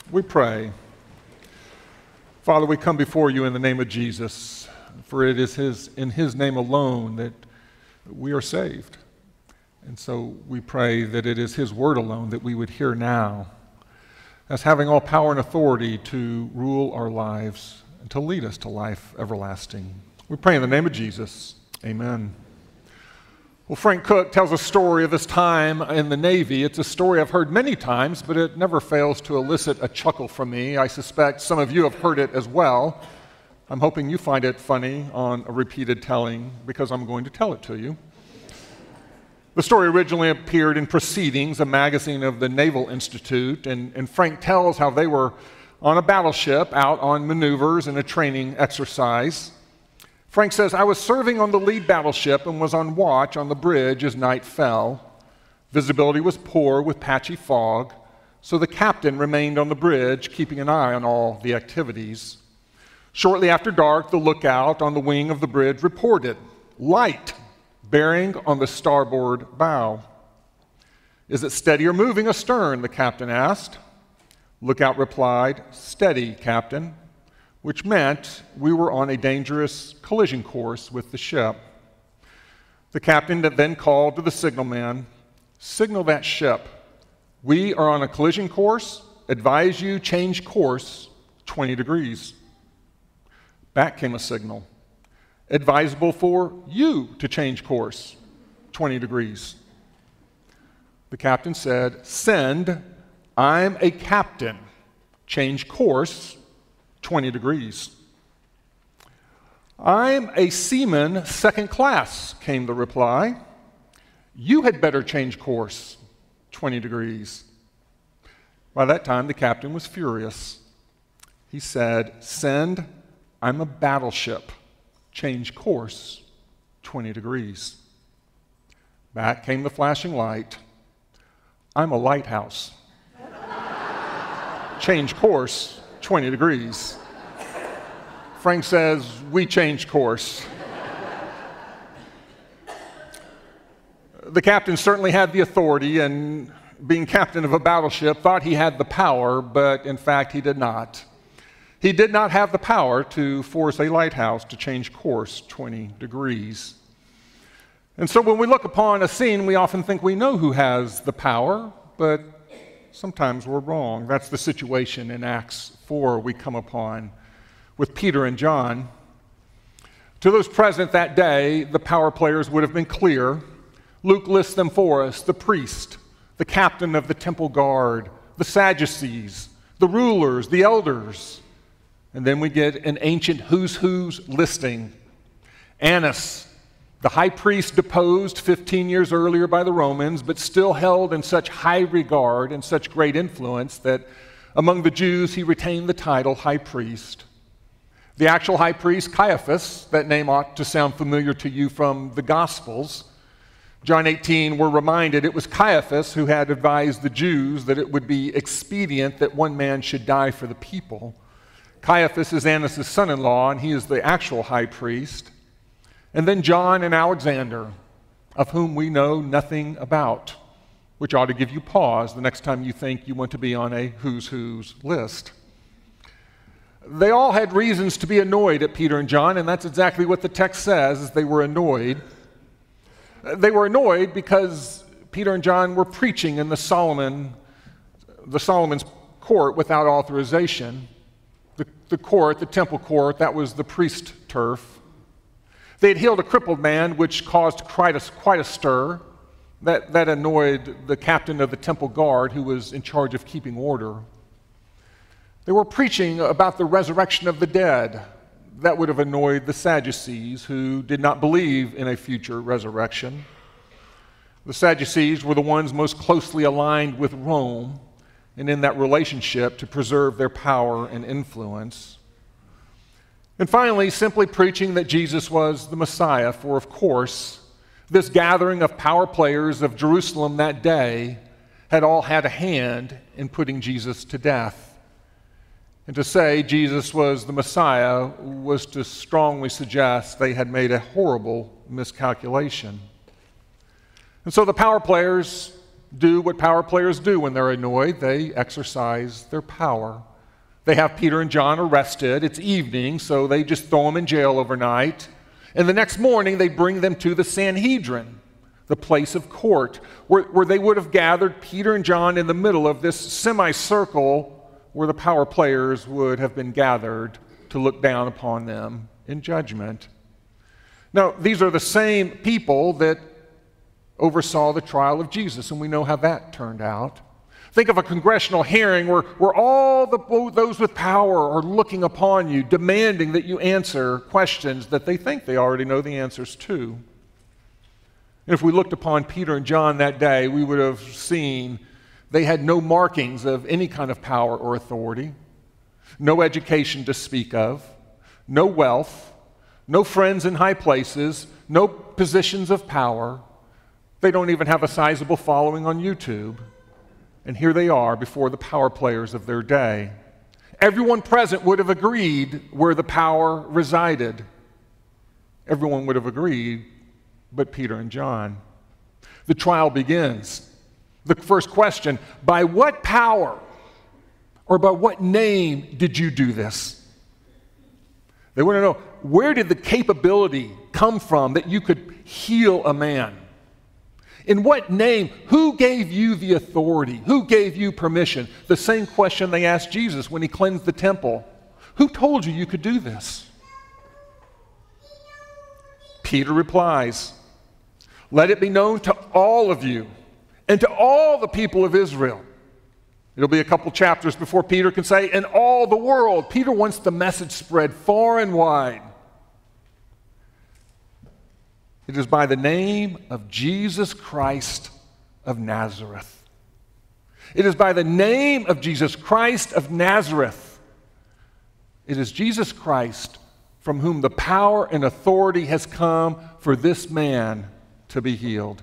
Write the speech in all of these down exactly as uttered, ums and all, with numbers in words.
We pray. Father, we come before you in the name of Jesus, for it is his, in his name alone that we are saved. And so we pray that it is his word alone that we would hear now, as having all power and authority to rule our lives and to lead us to life everlasting. We pray in the name of Jesus. Amen. Well, Frank Cook tells a story of his time in the Navy. It's a story I've heard many times, but it never fails to elicit a chuckle from me. I suspect some of you have heard it as well. I'm hoping you find it funny on a repeated telling, because I'm going to tell it to you. The story originally appeared in Proceedings, a magazine of the Naval Institute, and, and Frank tells how they were on a battleship out on maneuvers and a training exercise. Frank says, I was serving on the lead battleship and was on watch on the bridge as night fell. Visibility was poor with patchy fog, so the captain remained on the bridge, keeping an eye on all the activities. Shortly after dark, the lookout on the wing of the bridge reported, light, bearing on the starboard bow. Is it steady or moving astern? The captain asked. Lookout replied, steady, Captain, which meant we were on a dangerous collision course with the ship. The captain then called to the signalman, signal that ship. We are on a collision course. Advise you change course twenty degrees. Back came a signal. Advisable for you to change course twenty degrees. The captain said, send, I'm a captain. Change course twenty degrees. I'm a seaman second class, came the reply. You had better change course twenty degrees. By that time, the captain was furious. He said, send, I'm a battleship. Change course twenty degrees. Back came the flashing light. I'm a lighthouse. Change course twenty degrees. Frank says, we changed course. The captain certainly had the authority, and being captain of a battleship, thought he had the power, but in fact he did not. He did not have the power to force a lighthouse to change course twenty degrees. And so when we look upon a scene, we often think we know who has the power, but sometimes we're wrong. That's the situation in Acts four we come upon with Peter and John. To those present that day, the power players would have been clear. Luke lists them for us: the priest, the captain of the temple guard, the Sadducees, the rulers, the elders. And then we get an ancient who's who's listing. Annas, the high priest deposed fifteen years earlier by the Romans, but still held in such high regard and such great influence that among the Jews he retained the title high priest. The actual high priest, Caiaphas, that name ought to sound familiar to you from the Gospels. John eighteen, we're reminded it was Caiaphas who had advised the Jews that it would be expedient that one man should die for the people. Caiaphas is Annas' son-in-law, and he is the actual high priest. And then John and Alexander, of whom we know nothing about, which ought to give you pause the next time you think you want to be on a who's who's list. They all had reasons to be annoyed at Peter and John, and that's exactly what the text says, is they were annoyed. They were annoyed because Peter and John were preaching in the Solomon, the Solomon's court without authorization. The, the court, the temple court, that was the priest turf. They had healed a crippled man, which caused quite a, quite a stir. That, that annoyed the captain of the temple guard, who was in charge of keeping order. They were preaching about the resurrection of the dead. That would have annoyed the Sadducees, who did not believe in a future resurrection. The Sadducees were the ones most closely aligned with Rome and in that relationship to preserve their power and influence. And finally, simply preaching that Jesus was the Messiah, for of course, this gathering of power players of Jerusalem that day had all had a hand in putting Jesus to death. And to say Jesus was the Messiah was to strongly suggest they had made a horrible miscalculation. And so the power players do what power players do when they're annoyed. They exercise their power. They have Peter and John arrested. It's evening, so they just throw them in jail overnight. And the next morning, they bring them to the Sanhedrin, the place of court, where, where they would have gathered Peter and John in the middle of this semicircle where the power players would have been gathered to look down upon them in judgment. Now, these are the same people that oversaw the trial of Jesus, and we know how that turned out. Think of a congressional hearing where, where all the, those with power are looking upon you, demanding that you answer questions that they think they already know the answers to. And if we looked upon Peter and John that day, we would have seen they had no markings of any kind of power or authority, no education to speak of, no wealth, no friends in high places, no positions of power. They don't even have a sizable following on YouTube. And here they are before the power players of their day. Everyone present would have agreed where the power resided. Everyone would have agreed but Peter and John. The trial begins. The first question, by what power or by what name did you do this? They want to know, where did the capability come from that you could heal a man? In what name? Who gave you the authority? Who gave you permission? The same question they asked Jesus when he cleansed the temple. Who told you you could do this? Peter replies, let it be known to all of you and to all the people of Israel. It'll be a couple chapters before Peter can say, in all the world. Peter wants the message spread far and wide. It is by the name of Jesus Christ of Nazareth. It is by the name of Jesus Christ of Nazareth. It is Jesus Christ from whom the power and authority has come for this man to be healed.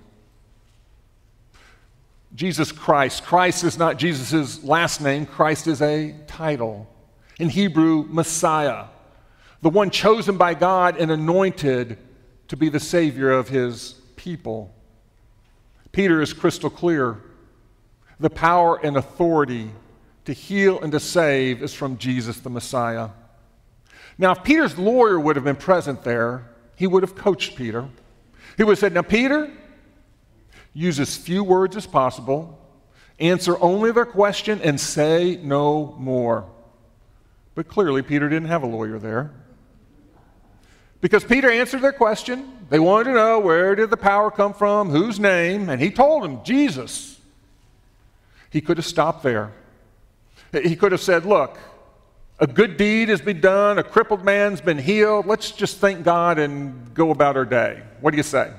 Jesus Christ. Christ is not Jesus' last name. Christ is a title. In Hebrew, Messiah. The one chosen by God and anointed to be the Savior of his people. Peter is crystal clear. The power and authority to heal and to save is from Jesus the Messiah. Now, if Peter's lawyer would have been present there, he would have coached Peter. He would have said, now, Peter, use as few words as possible, answer only their question, and say no more. But clearly, Peter didn't have a lawyer there. Because Peter answered their question. They wanted to know, where did the power come from, whose name, and he told them, Jesus. He could have stopped there. He could have said, look, a good deed has been done, a crippled man's been healed, let's just thank God and go about our day. What do you say?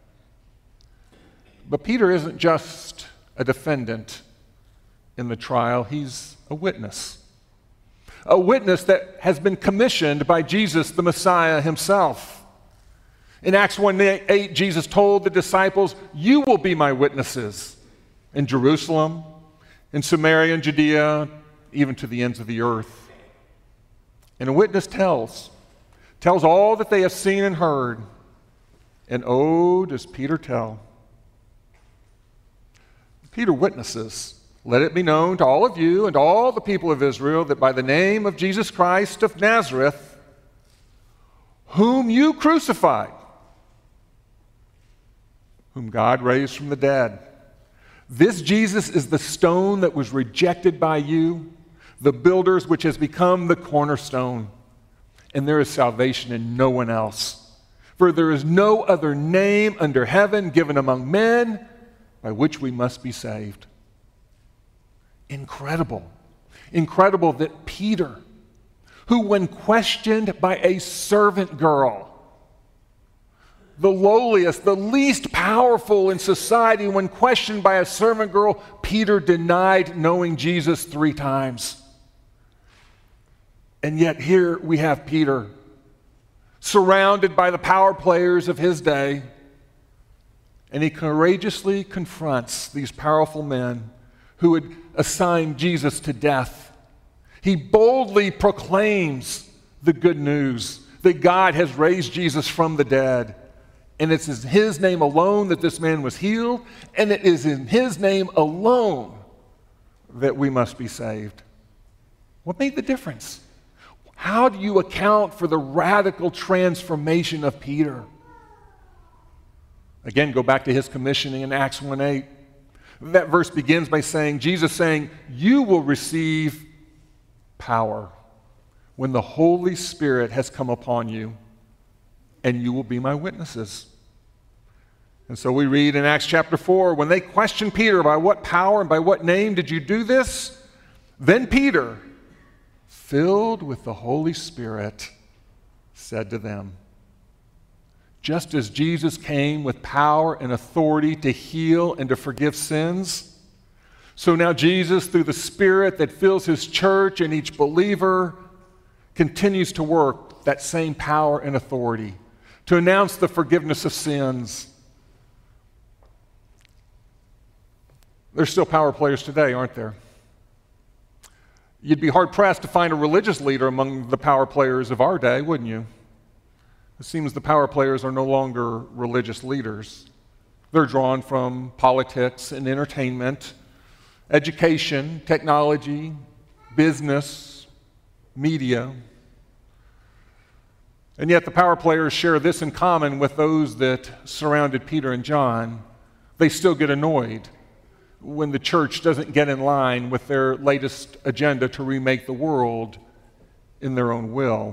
But Peter isn't just a defendant in the trial, he's a witness. A witness that has been commissioned by Jesus, the Messiah himself. In Acts one eight, Jesus told the disciples, you will be my witnesses in Jerusalem, in Samaria and Judea, even to the ends of the earth. And a witness tells, tells all that they have seen and heard. And oh, does Peter tell. Peter witnesses. Let it be known to all of you and all the people of Israel that by the name of Jesus Christ of Nazareth, whom you crucified, whom God raised from the dead, this Jesus is the stone that was rejected by you, the builders, which has become the cornerstone. And there is salvation in no one else. For there is no other name under heaven given among men by which we must be saved. Incredible. Incredible that Peter, who when questioned by a servant girl, the lowliest, the least powerful in society, when questioned by a servant girl, Peter denied knowing Jesus three times. And yet here we have Peter, surrounded by the power players of his day, and he courageously confronts these powerful men who would assign Jesus to death. He boldly proclaims the good news that God has raised Jesus from the dead, And it's in his name alone that this man was healed, and it is in his name alone that we must be saved. What made the difference? How do you account for the radical transformation of Peter? Again, go back to his commissioning in Acts one eight. That verse begins by saying, Jesus saying, you will receive power when the Holy Spirit has come upon you, and you will be my witnesses. And so we read in Acts chapter four, when they questioned Peter, by what power and by what name did you do this? Then Peter, filled with the Holy Spirit, said to them, just as Jesus came with power and authority to heal and to forgive sins, so now Jesus, through the Spirit that fills his church and each believer, continues to work that same power and authority to announce the forgiveness of sins. There's still power players today, aren't there? You'd be hard-pressed to find a religious leader among the power players of our day, wouldn't you? It seems the power players are no longer religious leaders. They're drawn from politics and entertainment, education, technology, business, media. And yet the power players share this in common with those that surrounded Peter and John. They still get annoyed when the church doesn't get in line with their latest agenda to remake the world in their own will.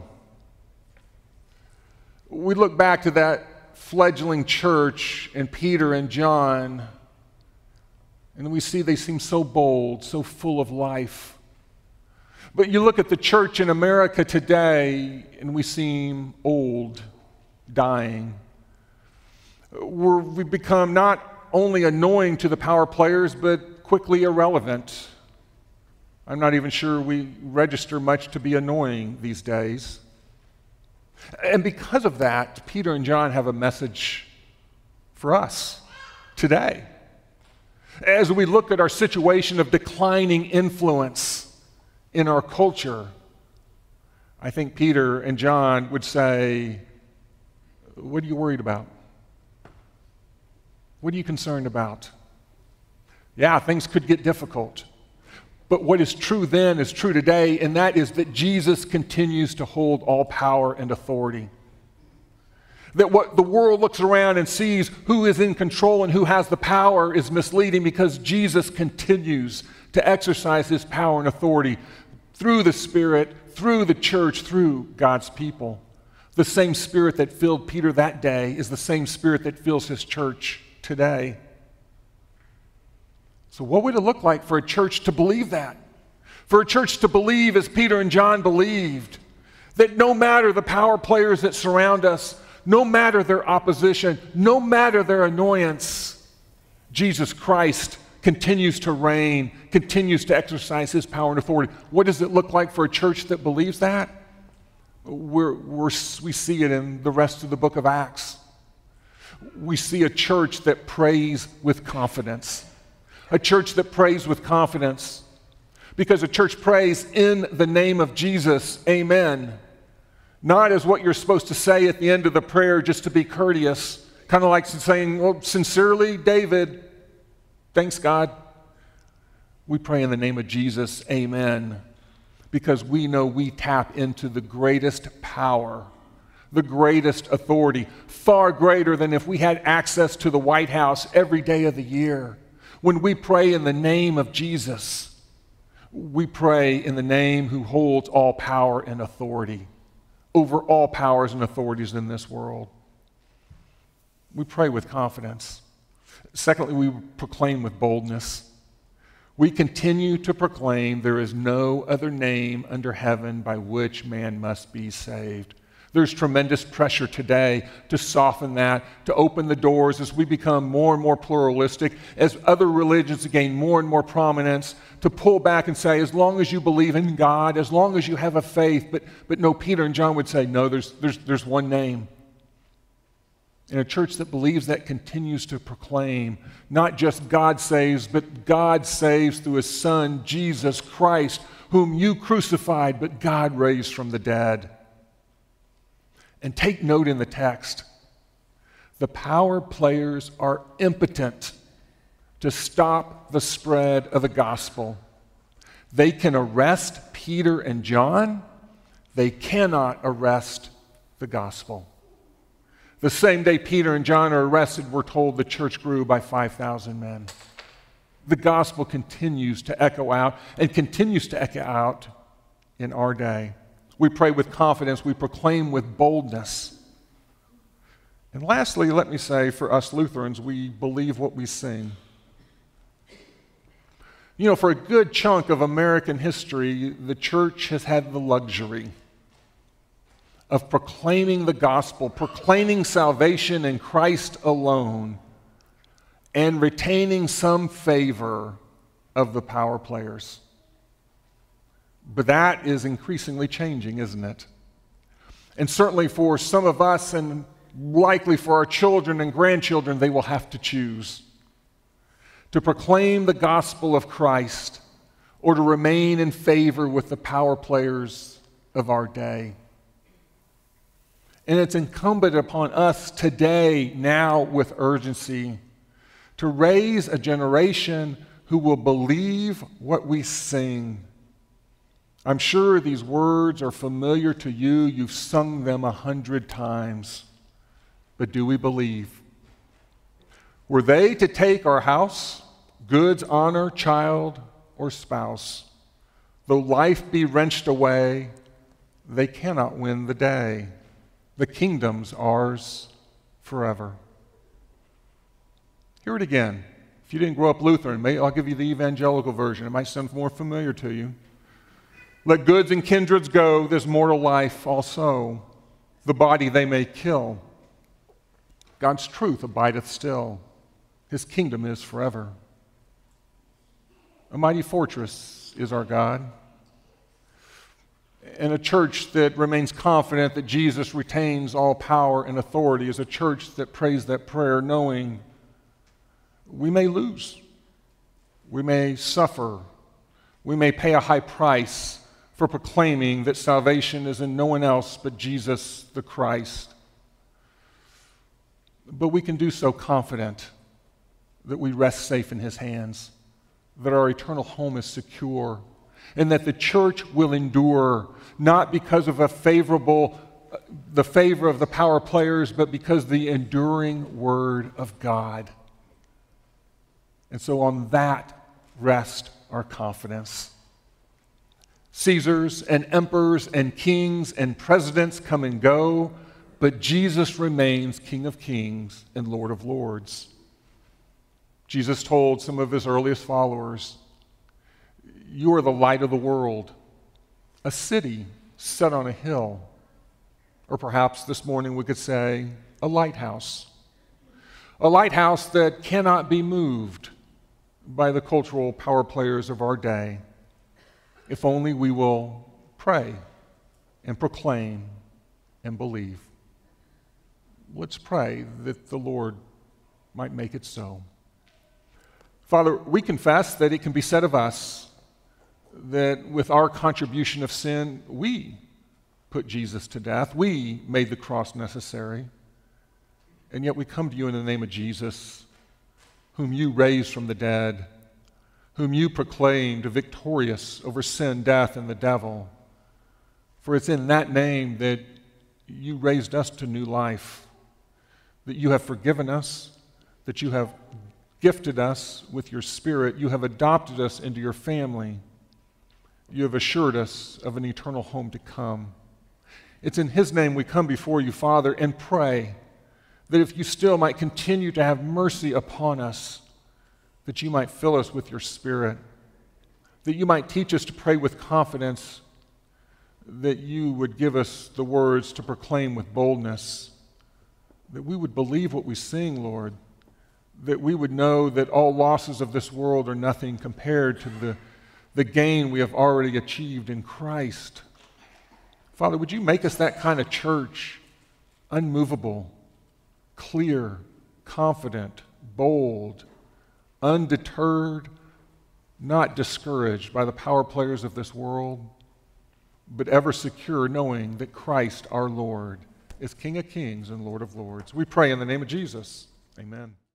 We look back to that fledgling church and Peter and John, and we see they seem so bold, so full of life. But you look at the church in America today, and we seem old, dying. We're, we've become not only annoying to the power players, but quickly irrelevant. I'm not even sure we register much to be annoying these days. And because of that, Peter and John have a message for us today. As we look at our situation of declining influence in our culture, I think Peter and John would say, what are you worried about? What are you concerned about? Yeah, things could get difficult. But what is true then is true today, and that is that Jesus continues to hold all power and authority. That what the world looks around and sees who is in control and who has the power is misleading, because Jesus continues to exercise his power and authority through the Spirit, through the church, through God's people. The same Spirit that filled Peter that day is the same Spirit that fills his church today. So what would it look like for a church to believe that? For a church to believe, as Peter and John believed, that no matter the power players that surround us, no matter their opposition, no matter their annoyance, Jesus Christ continues to reign, continues to exercise his power and authority. What does it look like for a church that believes that? We're, we're, we see it in the rest of the book of Acts. We see a church that prays with confidence. A church that prays with confidence. Because a church prays in the name of Jesus, amen. Not as what you're supposed to say at the end of the prayer just to be courteous. Kind of like saying, well, sincerely, David, thanks God. We pray in the name of Jesus, amen. Because we know we tap into the greatest power, the greatest authority, far greater than if we had access to the White House every day of the year. When we pray in the name of Jesus, we pray in the name who holds all power and authority over all powers and authorities in this world. We pray with confidence. Secondly, we proclaim with boldness. We continue to proclaim there is no other name under heaven by which man must be saved. There's tremendous pressure today to soften that, to open the doors as we become more and more pluralistic, as other religions gain more and more prominence, to pull back and say, as long as you believe in God, as long as you have a faith. But, but no, Peter and John would say, no, there's, there's, there's one name. And a church that believes that continues to proclaim not just God saves, but God saves through his Son, Jesus Christ, whom you crucified, but God raised from the dead. And take note in the text The power players are impotent to stop the spread of the gospel. They can arrest Peter and John. They cannot arrest the gospel. The same day Peter and John are arrested, we're told the church grew by five thousand men. The gospel continues to echo out and continues to echo out in our day. We pray with confidence. We proclaim with boldness. And lastly, let me say, for us Lutherans, we believe what we sing. You know, for a good chunk of American history, the church has had the luxury of proclaiming the gospel, proclaiming salvation in Christ alone, and retaining some favor of the power players. But that is increasingly changing, isn't it? And certainly for some of us, and likely for our children and grandchildren, they will have to choose to proclaim the gospel of Christ or to remain in favor with the power players of our day. And it's incumbent upon us today, now with urgency, to raise a generation who will believe what we sing. I'm sure these words are familiar to you. You've sung them a hundred times. But do we believe? Were they to take our house, goods, honor, child, or spouse, though life be wrenched away, they cannot win the day. The kingdom's ours forever. Hear it again. If you didn't grow up Lutheran, maybe I'll give you the evangelical version. It might sound more familiar to you. Let goods and kindreds go, this mortal life also. The body they may kill. God's truth abideth still. His kingdom is forever. A mighty fortress is our God. And a church that remains confident that Jesus retains all power and authority is a church that prays that prayer knowing we may lose, we may suffer, we may pay a high price for proclaiming that salvation is in no one else but Jesus the Christ. But we can do so confident that we rest safe in His hands, that our eternal home is secure, and that the church will endure, not because of a favorable, the favor of the power players, but because of the enduring Word of God. And so on that rest our confidence. Caesars and emperors and kings and presidents come and go, but Jesus remains King of kings and Lord of lords. Jesus told some of His earliest followers, you are the light of the world, a city set on a hill. Or perhaps this morning we could say, a lighthouse. A lighthouse that cannot be moved by the cultural power players of our day, if only we will pray and proclaim and believe. Let's pray that the Lord might make it so. Father, we confess that it can be said of us that with our contribution of sin, we put Jesus to death. We made the cross necessary. And yet we come to you in the name of Jesus, whom you raised from the dead, whom you proclaimed victorious over sin, death, and the devil. For it's in that name that you raised us to new life, that you have forgiven us, that you have gifted us with your Spirit, you have adopted us into your family, you have assured us of an eternal home to come. It's in His name we come before you, Father, and pray that if you still might continue to have mercy upon us, that you might fill us with your Spirit, that you might teach us to pray with confidence, that you would give us the words to proclaim with boldness, that we would believe what we sing, Lord, that we would know that all losses of this world are nothing compared to the, the gain we have already achieved in Christ. Father, would you make us that kind of church, unmovable, clear, confident, bold, undeterred, not discouraged by the power players of this world, but ever secure knowing that Christ our Lord is King of kings and Lord of lords. We pray in the name of Jesus. Amen.